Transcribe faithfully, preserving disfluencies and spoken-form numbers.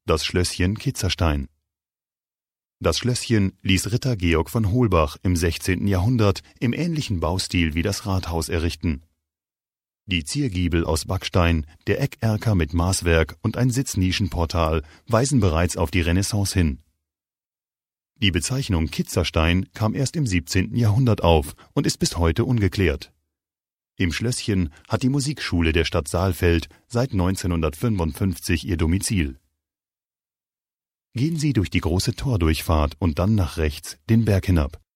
Das Schlösschen Kitzerstein. Das Schlösschen ließ Ritter Georg von Holbach im sechzehnten Jahrhundert im ähnlichen Baustil wie das Rathaus errichten. Die Ziergiebel aus Backstein, der Eckerker mit Maßwerk und ein Sitznischenportal weisen bereits auf die Renaissance hin. Die Bezeichnung Kitzerstein kam erst im siebzehnten Jahrhundert auf und ist bis heute ungeklärt. Im Schlösschen hat die Musikschule der Stadt Saalfeld seit neunzehnhundertfünfundfünfzig ihr Domizil. Gehen Sie durch die große Tordurchfahrt und dann nach rechts den Berg hinab.